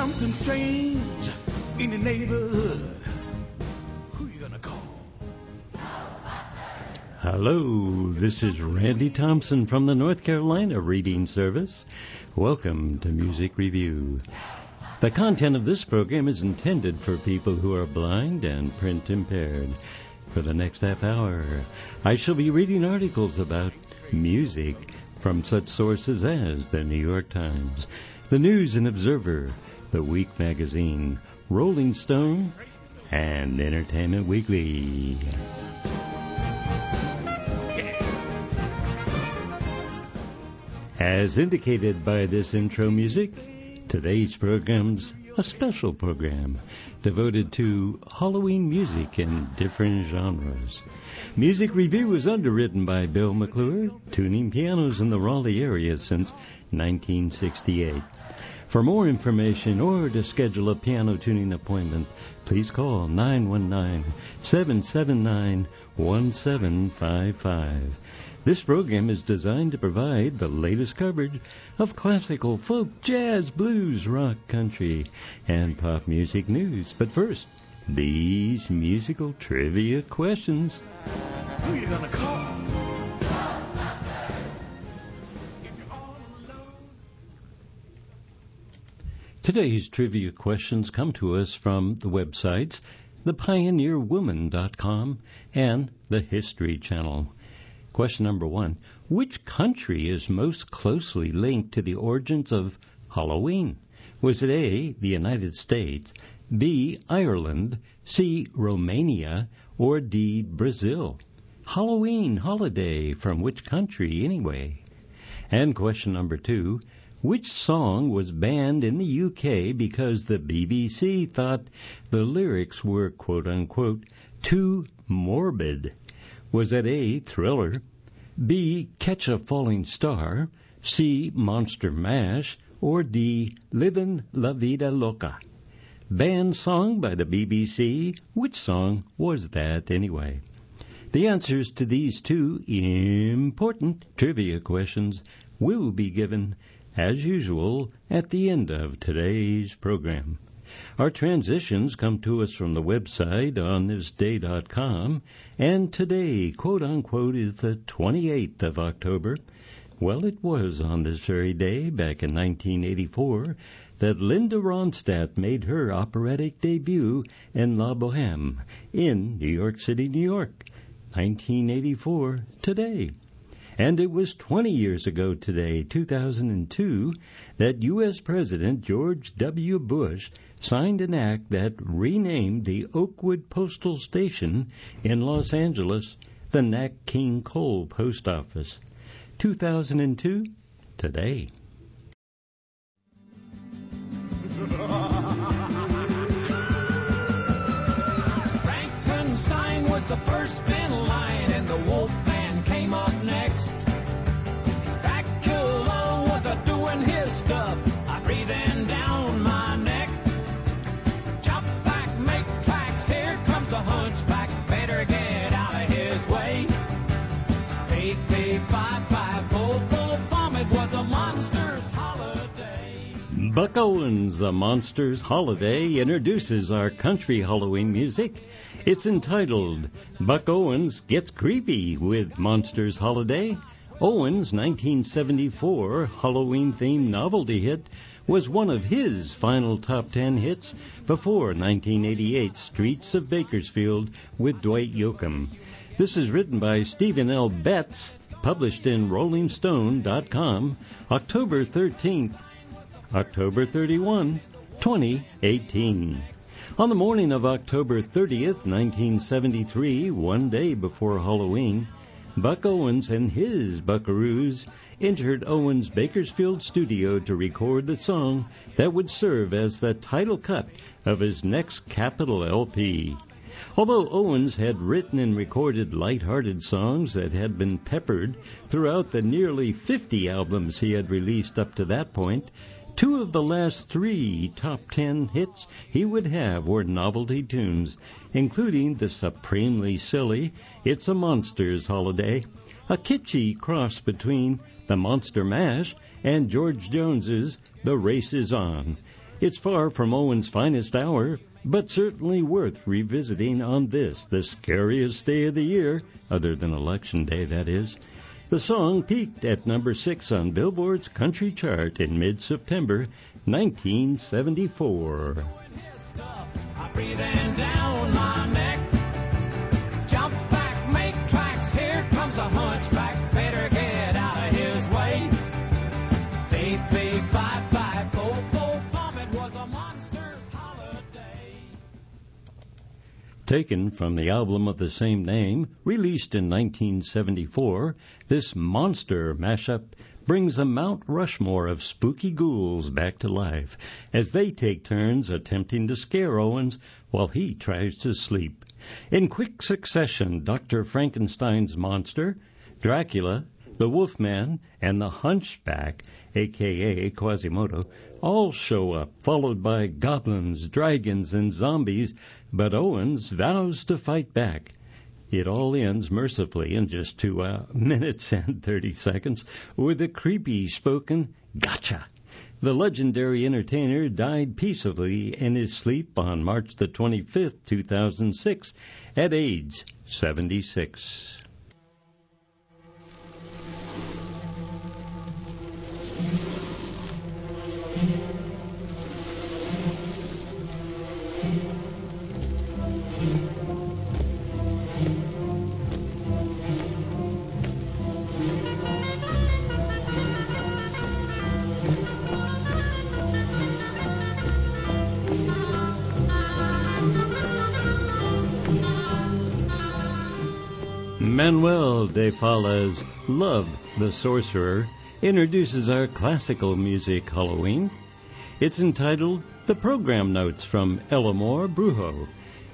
something strange in the neighborhood. Who you gonna call? Hello, this is Randy Thompson from the North Carolina Reading Service. Welcome to Music Review. The content of this program is intended for people who are blind and print impaired. For the next half hour, I shall be reading articles about music from such sources as the New York Times, the News and Observer, the Week Magazine, Rolling Stone, and Entertainment Weekly. As indicated by this intro music, today's program's a special program devoted to Halloween music in different genres. Music Review is underwritten by Bill McClure, tuning pianos in the Raleigh area since 1968. For more information or to schedule a piano tuning appointment, please call 919-779-1755. This program is designed to provide the latest coverage of classical, folk, jazz, blues, rock, country, and pop music news. But first, these musical trivia questions. Who you gonna call? Today's trivia questions come to us from the websites thepioneerwoman.com and the History Channel. Question number 1. Which country is most closely linked to the origins of Halloween? Was it A, the United States, B, Ireland, C, Romania, or D, Brazil? Halloween holiday from which country anyway? And question number 2. Which song was banned in the UK because the BBC thought the lyrics were, quote-unquote, too morbid? Was it A, Thriller, B, Catch a Falling Star, C, Monster Mash, or D, Livin' La Vida Loca? Banned song by the BBC. Which song was that anyway? The answers to these two important trivia questions will be given, as usual, at the end of today's program. Our transitions come to us from the website onthisday.com, and today, quote-unquote, is the 28th of October. Well, it was on this very day, back in 1984, that Linda Ronstadt made her operatic debut in La Boheme in New York City, New York. 1984, today. And it was 20 years ago today, 2002, that U.S. President George W. Bush signed an act that renamed the Oakwood Postal Station in Los Angeles the Nat King Cole Post Office. 2002, today. Frankenstein was the first in line, and the Wolfman came up next. Dracula was a-doing his stuff, breathing down my neck. Chop back, make tracks, here comes the hunchback, better get out of his way. Fee, fee, fi, fi, full of vomit was a monster's holiday. Buck Owens, The Monster's Holiday, introduces our country Halloween music. It's entitled Buck Owens Gets Creepy with Monster's Holiday. Owens' 1974 Halloween-themed novelty hit was one of his final top 10 hits before 1988's Streets of Bakersfield with Dwight Yoakam. This is written by Stephen L. Betts, published in RollingStone.com, October 13th, October 31, 2018. On the morning of October 30th, 1973, one day before Halloween, Buck Owens and his Buckaroos entered Owens' Bakersfield studio to record the song that would serve as the title cut of his next Capitol LP. Although Owens had written and recorded light-hearted songs that had been peppered throughout the nearly 50 albums he had released up to that point, two of the last three top 10 hits he would have were novelty tunes, including the supremely silly It's a Monster's Holiday, a kitschy cross between the Monster Mash and George Jones's The Race Is On. It's far from Owen's finest hour, but certainly worth revisiting on this, the scariest day of the year, other than Election Day, that is. The song peaked at number 6 on Billboard's country chart in mid-September 1974. Breathing down my neck. Jump back, make tracks. Here comes the hunchback. Better get out of his way. Fee, fee, fi, fi, fo, fo, fum. It was a monster's holiday. Taken from the album of the same name, released in 1974, this monster mashup brings a Mount Rushmore of spooky ghouls back to life as they take turns attempting to scare Owens while he tries to sleep. In quick succession, Dr. Frankenstein's monster, Dracula, the Wolfman, and the Hunchback, a.k.a. Quasimodo, all show up, followed by goblins, dragons, and zombies, but Owens vows to fight back. It all ends mercifully in just 2 minutes and 30 seconds with a creepy spoken gotcha. The legendary entertainer died peacefully in his sleep on March the 25th, 2006, at age 76. Manuel de Fala's Love the Sorcerer introduces our classical music Halloween. It's entitled The Program Notes from Elmore Brujo,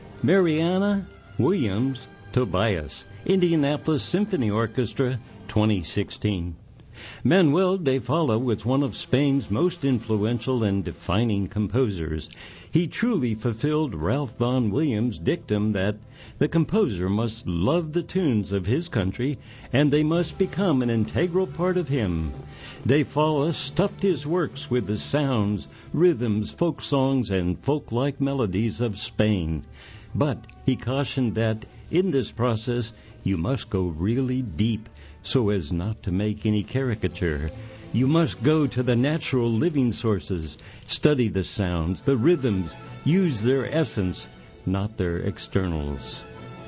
Mariana Williams Tobias, Indianapolis Symphony Orchestra, 2016. Manuel de Falla was one of Spain's most influential and defining composers. He truly fulfilled Ralph Vaughan Williams' dictum that the composer must love the tunes of his country and they must become an integral part of him. De Falla stuffed his works with the sounds, rhythms, folk songs, and folk-like melodies of Spain. But he cautioned that in this process you must go really deep so as not to make any caricature. You must go to the natural living sources, study the sounds, the rhythms, use their essence, not their externals.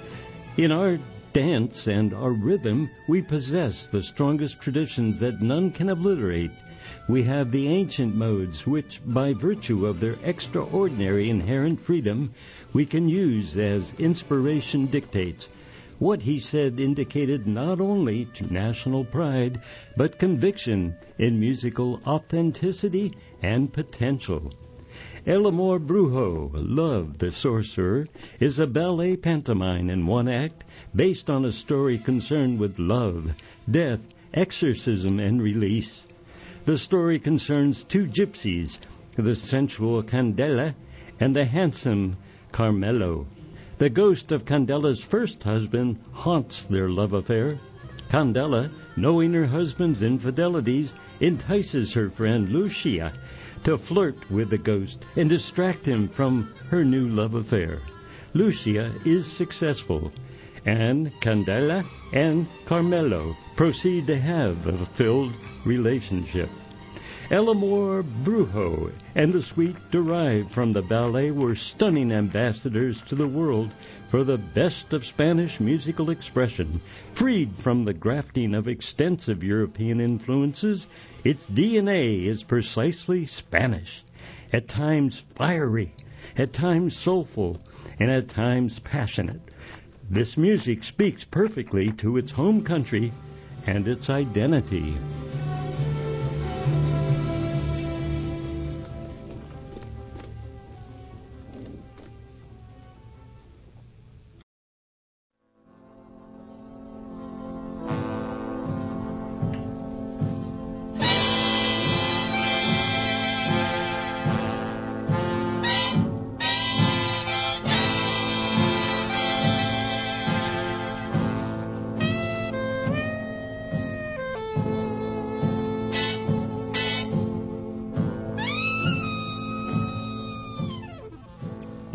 In our dance and our rhythm, we possess the strongest traditions that none can obliterate. We have the ancient modes which, by virtue of their extraordinary inherent freedom, we can use as inspiration dictates. What he said indicated not only national pride, but conviction in musical authenticity and potential. El Amor Brujo, Love the Sorcerer, is a ballet pantomime in one act based on a story concerned with love, death, exorcism, and release. The story concerns two gypsies, the sensual Candela and the handsome Carmelo. The ghost of Candela's first husband haunts their love affair. Candela, knowing her husband's infidelities, entices her friend Lucia to flirt with the ghost and distract him from her new love affair. Lucia is successful, and Candela and Carmelo proceed to have a fulfilled relationship. El Amor Brujo and the suite derived from the ballet were stunning ambassadors to the world for the best of Spanish musical expression. Freed from the grafting of extensive European influences, its DNA is precisely Spanish, at times fiery, at times soulful, and at times passionate. This music speaks perfectly to its home country and its identity.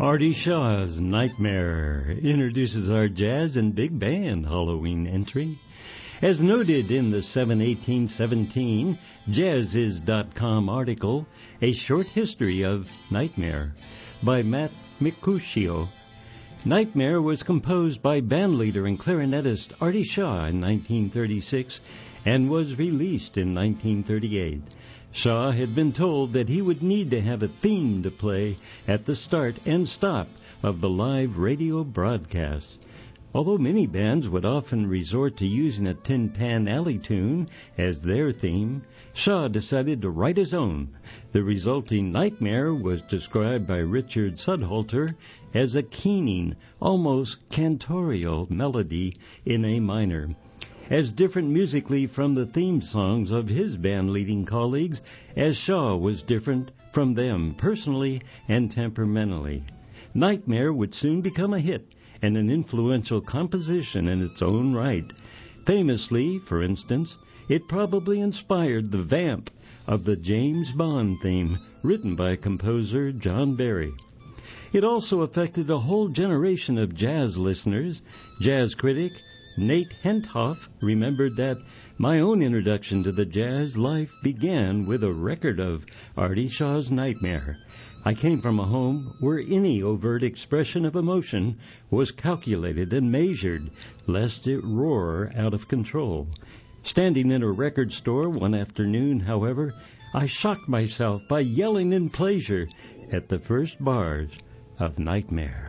Artie Shaw's Nightmare introduces our jazz and big band Halloween entry. As noted in the 7/18/17 Jazzis.com article, A Short History of Nightmare by Matt Mercutio. Nightmare was composed by bandleader and clarinetist Artie Shaw in 1936 and was released in 1938. Shaw had been told that he would need to have a theme to play at the start and stop of the live radio broadcasts. Although many bands would often resort to using a Tin Pan Alley tune as their theme, Shaw decided to write his own. The resulting Nightmare was described by Richard Sudhalter as a keening, almost cantorial melody in A minor, as different musically from the theme songs of his band-leading colleagues as Shaw was different from them personally and temperamentally. Nightmare would soon become a hit and an influential composition in its own right. Famously, for instance, it probably inspired the vamp of the James Bond theme written by composer John Barry. It also affected a whole generation of jazz listeners. Jazz critic Nate Henthoff remembered that my own introduction to the jazz life began with a record of Artie Shaw's Nightmare. I came from a home where any overt expression of emotion was calculated and measured, lest it roar out of control. Standing in a record store one afternoon, however, I shocked myself by yelling in pleasure at the first bars of Nightmare.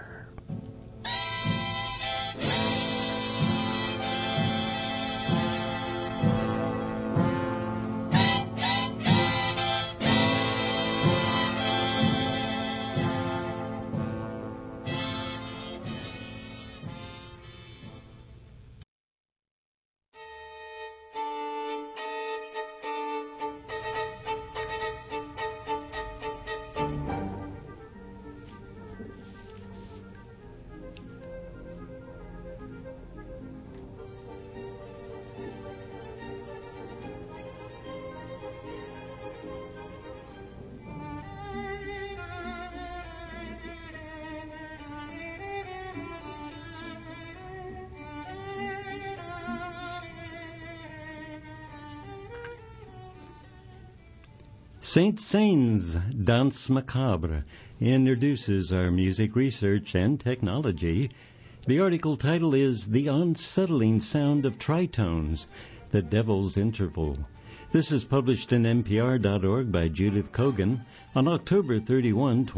Saint-Saëns Danse Macabre introduces our music research and technology. The article title is The Unsettling Sound of Tritones, The Devil's Interval. This is published in NPR.org by Judith Kogan on October 31,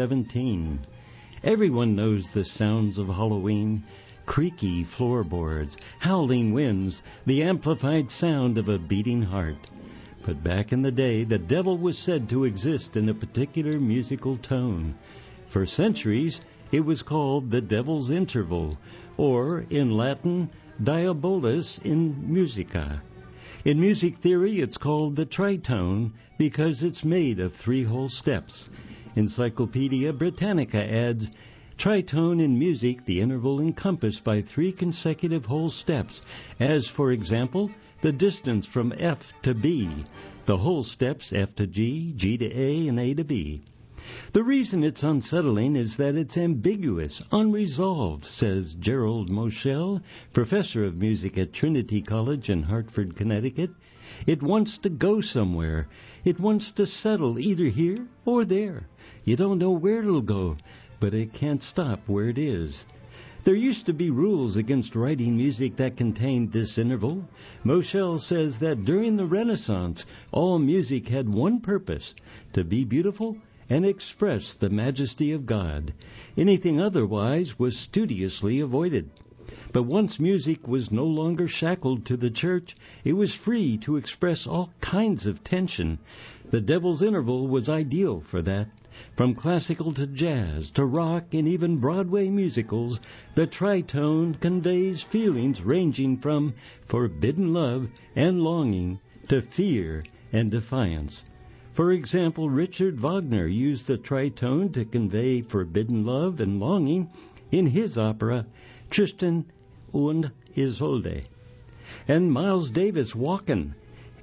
2017. Everyone knows the sounds of Halloween. Creaky floorboards, howling winds, the amplified sound of a beating heart. But back in the day, the devil was said to exist in a particular musical tone. For centuries, it was called the devil's interval, or in Latin, diabolus in musica. In music theory, it's called the tritone because it's made of 3 whole steps. Encyclopedia Britannica adds, tritone in music, the interval encompassed by 3 consecutive whole steps, as, for example, the distance from F to B, the whole steps F to G, G to A, and A to B. The reason it's unsettling is that it's ambiguous, unresolved, says Gerald Moschel, professor of music at Trinity College in Hartford, Connecticut. It wants to go somewhere. It wants to settle either here or there. You don't know where it'll go, but it can't stop where it is. There used to be rules against writing music that contained this interval. Moschel says that during the Renaissance, all music had one purpose, to be beautiful and express the majesty of God. Anything otherwise was studiously avoided. But once music was no longer shackled to the church, it was free to express all kinds of tension. The Devil's Interval was ideal for that. From classical to jazz to rock and even Broadway musicals, the tritone conveys feelings ranging from forbidden love and longing to fear and defiance. For example, Richard Wagner used the tritone to convey forbidden love and longing in his opera Tristan und Isolde. And Miles Davis' Walkin'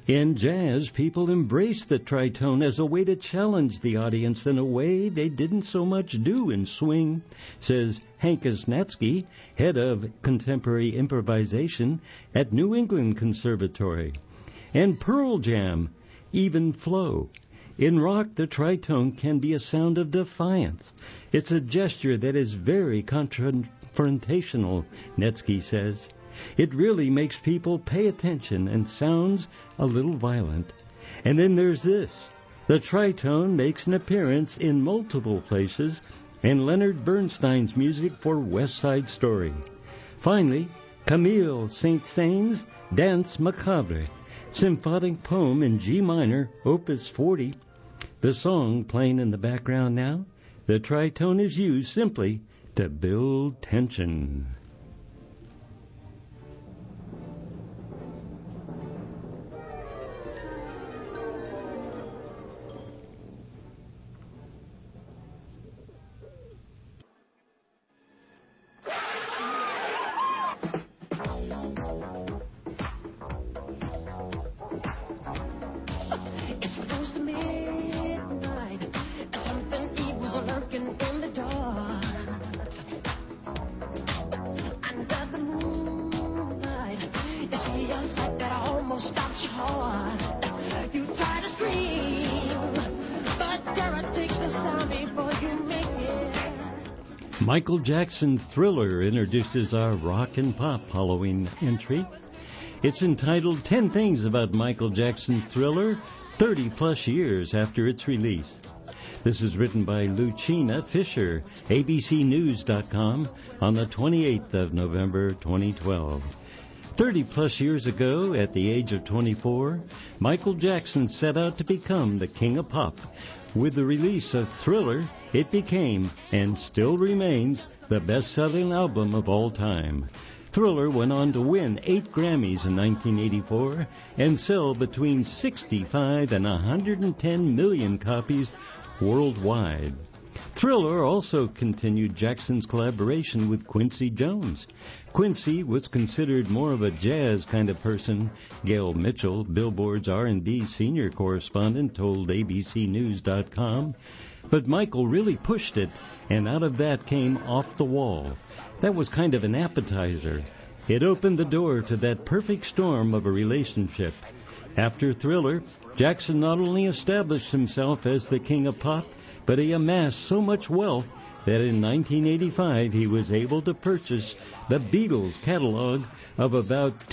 In jazz, people embrace the tritone as a way to challenge the audience in a way they didn't so much do in swing, says Hank Isnatsky, head of contemporary improvisation at New England Conservatory. And Pearl Jam, even flow. In rock, the tritone can be a sound of defiance. It's a gesture that is very confrontational, Netsky says. It really makes people pay attention and sounds a little violent. And then there's this. The tritone makes an appearance in multiple places in Leonard Bernstein's music for West Side Story. Finally, Camille Saint-Saëns' Danse Macabre, symphonic poem in G minor, Opus 40. The song playing in the background now, the tritone is used simply to build tension. It's close to midnight. Something evil's lurking in the dark. Under the moonlight, you see a sight that almost stops your heart. You try to scream, but terror takes the sound before you make it. Michael Jackson's Thriller introduces our rock and pop Halloween entry. It's entitled 10 Things About Michael Jackson's Thriller, 30 plus years after its release. This is written by Lucina Fisher, abcnews.com, on the 28th of November, 2012. 30 plus years ago, at the age of 24, Michael Jackson set out to become the king of pop. With the release of Thriller, it became, and still remains, the best-selling album of all time. Thriller went on to win 8 Grammys in 1984 and sell between 65 and 110 million copies worldwide. Thriller also continued Jackson's collaboration with Quincy Jones. Quincy was considered more of a jazz kind of person, Gail Mitchell, Billboard's R&B senior correspondent, told abcnews.com. But Michael really pushed it, and out of that came Off the Wall. That was kind of an appetizer. It opened the door to that perfect storm of a relationship. After Thriller, Jackson not only established himself as the king of pop, but he amassed so much wealth that in 1985 he was able to purchase the Beatles catalog of about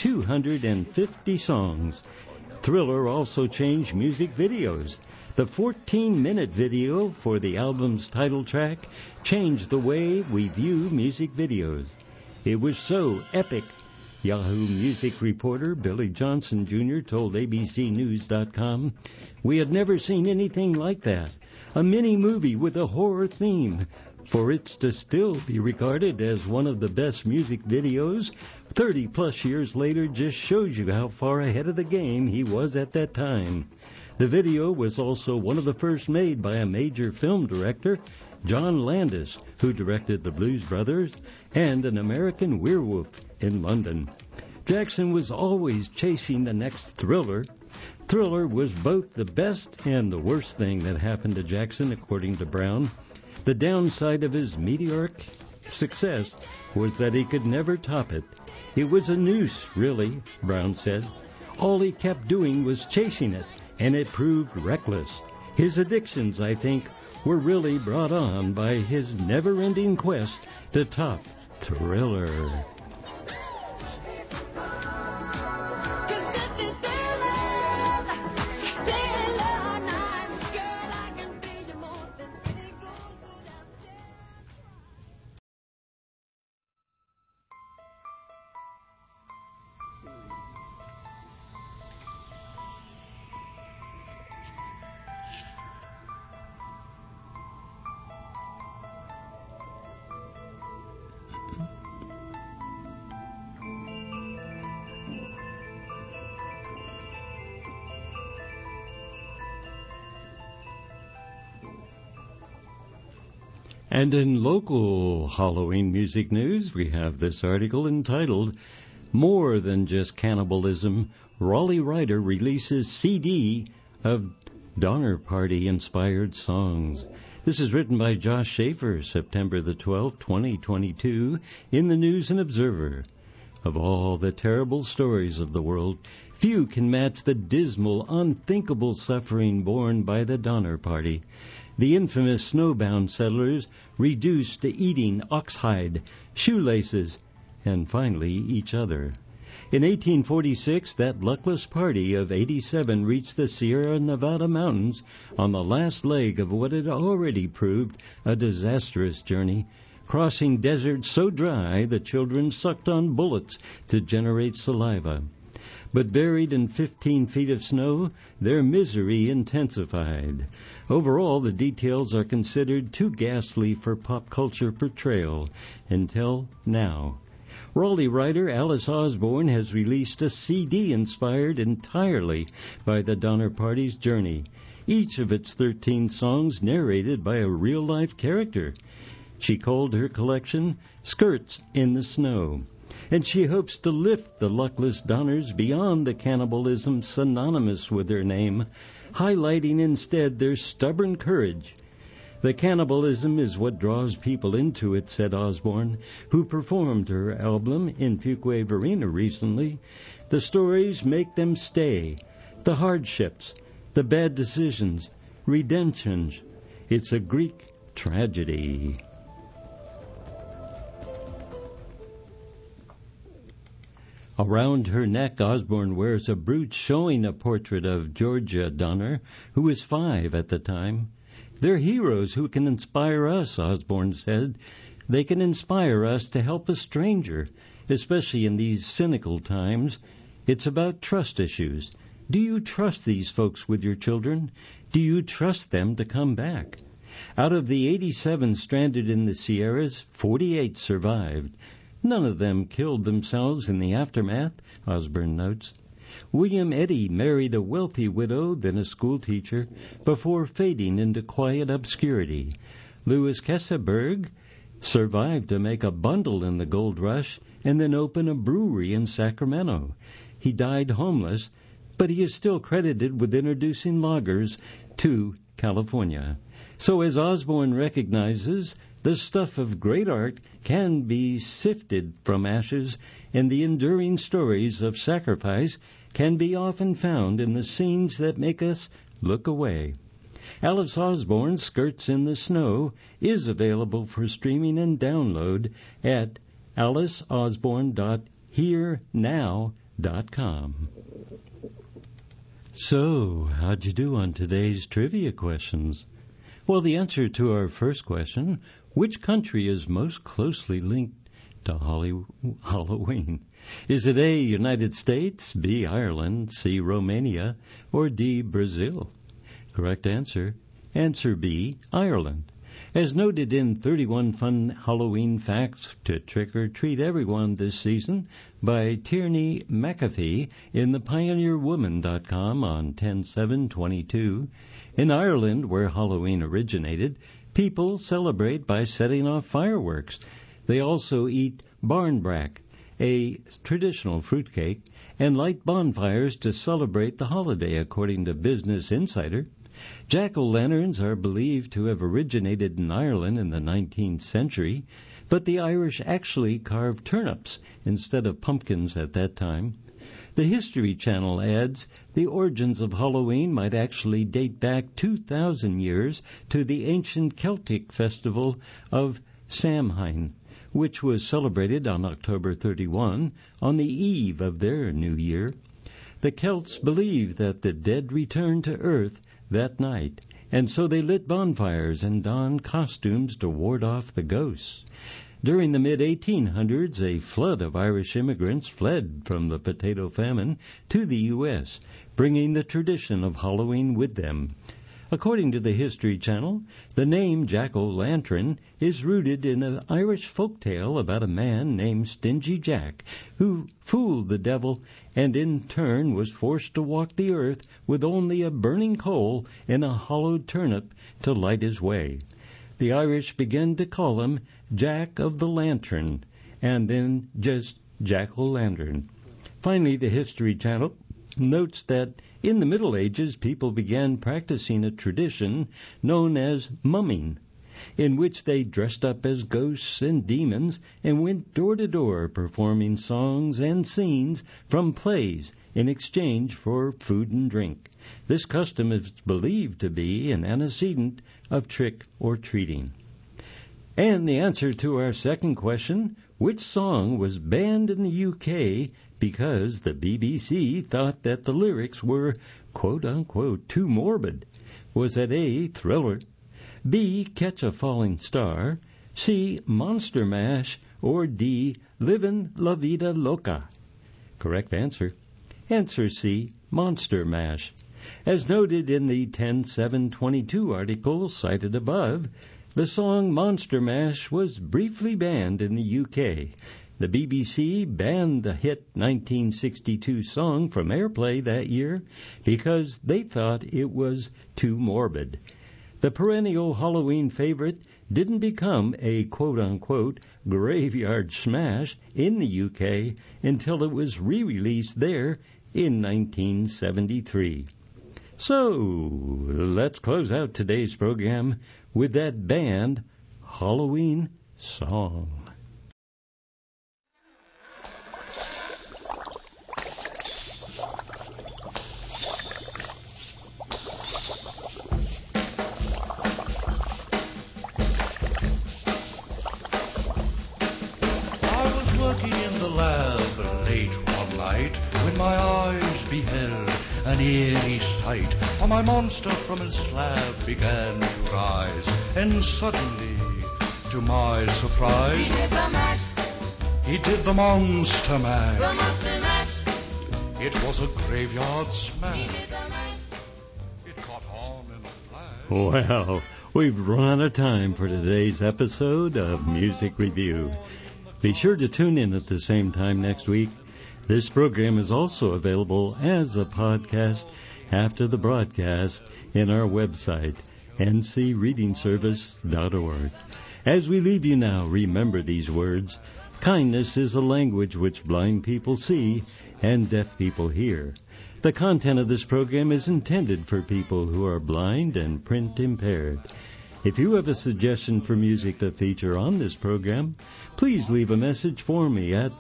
250 songs. Thriller also changed music videos. The 14-minute video for the album's title track changed the way we view music videos. It was so epic, Yahoo Music reporter Billy Johnson Jr. told abcnews.com, we had never seen anything like that. A mini-movie with a horror theme. For it to still be regarded as one of the best music videos 30 plus years later just shows you how far ahead of the game he was at that time. The video was also one of the first made by a major film director, John Landis, who directed The Blues Brothers and An American Werewolf in London. Jackson was always chasing the next Thriller. Thriller was both the best and the worst thing that happened to Jackson, according to Brown. The downside of his meteoric success was that he could never top it. It was a noose, really, Brown said. All he kept doing was chasing it, and it proved reckless. His addictions, I think, were really brought on by his never-ending quest to top Thriller. And in local Halloween music news, we have this article entitled, More than just cannibalism, Raleigh Ryder releases CD of Donner Party-inspired songs. This is written by Josh Schaefer, September the 12th, 2022, in the News and Observer. Of all the terrible stories of the world, few can match the dismal, unthinkable suffering borne by the Donner Party. The infamous snowbound settlers reduced to eating oxhide, shoelaces, and finally each other. In 1846, that luckless party of 87 reached the Sierra Nevada mountains on the last leg of what had already proved a disastrous journey, crossing deserts so dry the children sucked on bullets to generate saliva. But buried in 15 feet of snow, their misery intensified. Overall, the details are considered too ghastly for pop culture portrayal until now. Raleigh writer Alice Osborne has released a CD inspired entirely by the Donner Party's journey, each of its 13 songs narrated by a real-life character. She called her collection Skirts in the Snow, and she hopes to lift the luckless Donners beyond the cannibalism synonymous with their name, highlighting instead their stubborn courage. The cannibalism is what draws people into it, said Osborne, who performed her album in Fuquay Arena recently. The stories make them stay. The hardships, the bad decisions, redemptions. It's a Greek tragedy. Around her neck, Osborne wears a brooch showing a portrait of Georgia Donner, who was 5 at the time. They're heroes who can inspire us, Osborne said. They can inspire us to help a stranger, especially in these cynical times. It's about trust issues. Do you trust these folks with your children? Do you trust them to come back? Out of the 87 stranded in the Sierras, 48 survived. None of them killed themselves in the aftermath, Osborne notes. William Eddy married a wealthy widow, then a schoolteacher, before fading into quiet obscurity. Louis Kesselberg survived to make a bundle in the gold rush and then open a brewery in Sacramento. He died homeless, but he is still credited with introducing loggers to California. So as Osborne recognizes, the stuff of great art can be sifted from ashes, and the enduring stories of sacrifice can be often found in the scenes that make us look away. Alice Osborne's Skirts in the Snow is available for streaming and download at aliceosborne.hearnow.com. So, how'd you do on today's trivia questions? Well, the answer to our first question, which country is most closely linked to Halloween? Is it A, United States, B, Ireland, C, Romania, or D, Brazil? Correct answer. Answer B, Ireland. As noted in 31 Fun Halloween Facts to Trick or Treat Everyone this season by Tierney McAfee in thepioneerwoman.com on 10/7/22, in Ireland, where Halloween originated, people celebrate by setting off fireworks. They also eat barnbrack, a traditional fruitcake, and light bonfires to celebrate the holiday, according to Business Insider. Jack-o'-lanterns are believed to have originated in Ireland in the 19th century, but the Irish actually carved turnips instead of pumpkins at that time. The History Channel adds the origins of Halloween might actually date back 2,000 years to the ancient Celtic festival of Samhain, which was celebrated on October 31 on the eve of their new year. The Celts believed that the dead returned to earth that night, and so they lit bonfires and donned costumes to ward off the ghosts. During the mid-1800s, a flood of Irish immigrants fled from the potato famine to the U.S., bringing the tradition of Halloween with them. According to the History Channel, the name Jack-o'-lantern is rooted in an Irish folk tale about a man named Stingy Jack, who fooled the devil and in turn was forced to walk the earth with only a burning coal and a hollowed turnip to light his way. The Irish began to call him Jack of the Lantern, and then just jack-o'-lantern. Finally, the History Channel notes that in the Middle Ages, people began practicing a tradition known as mumming, in which they dressed up as ghosts and demons and went door to door performing songs and scenes from plays in exchange for food and drink. This custom is believed to be an antecedent of trick or treating. And the answer to our second question, which song was banned in the UK because the BBC thought that the lyrics were, quote-unquote, too morbid, was that A, Thriller, B, Catch a Falling Star, C, Monster Mash, or D, Livin' La Vida Loca? Correct answer. Answer C, Monster Mash. As noted in the 10/7/22 article cited above, the song Monster Mash was briefly banned in the UK. The BBC banned the hit 1962 song from airplay that year because they thought it was too morbid. The perennial Halloween favorite didn't become a quote-unquote graveyard smash in the UK until it was re-released there in 1973. So, let's close out today's program with that banned Halloween song. When my eyes beheld an eerie sight, for my monster from his slab began to rise, and suddenly, to my surprise, He did the mash, he did the monster mash. the monster mash. It was a graveyard He smash. did the mash. It caught on in a flash. Well, we've run out of time for today's episode of Music Review. Be sure to tune in at the same time next week. This program is also available as a podcast after the broadcast in our website, ncreadingservice.org. As we leave you now, remember these words. Kindness is a language which blind people see and deaf people hear. The content of this program is intended for people who are blind and print impaired. If you have a suggestion for music to feature on this program, please leave a message for me at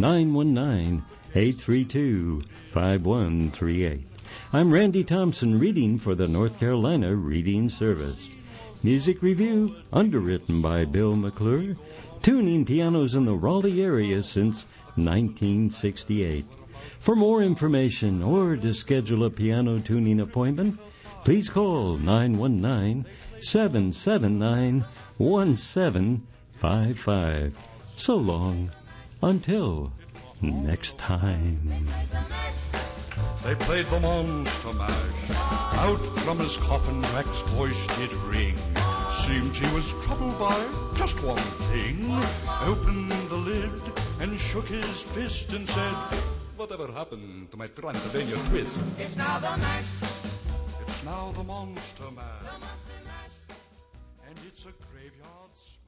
919-832-5138. I'm Randy Thompson, reading for the North Carolina Reading Service. Music Review, underwritten by Bill McClure, tuning pianos in the Raleigh area since 1968. For more information or to schedule a piano tuning appointment, please call 919-779-1755. So long, until next time. They played the monster mash. Out from his coffin Rex's voice did ring. Seemed he was troubled by just one thing. Opened the lid and shook his fist and said, "Whatever happened to my Transylvania twist?" It's now the mash, It's now the monster mash. the monster mash. And it's a graveyard smash.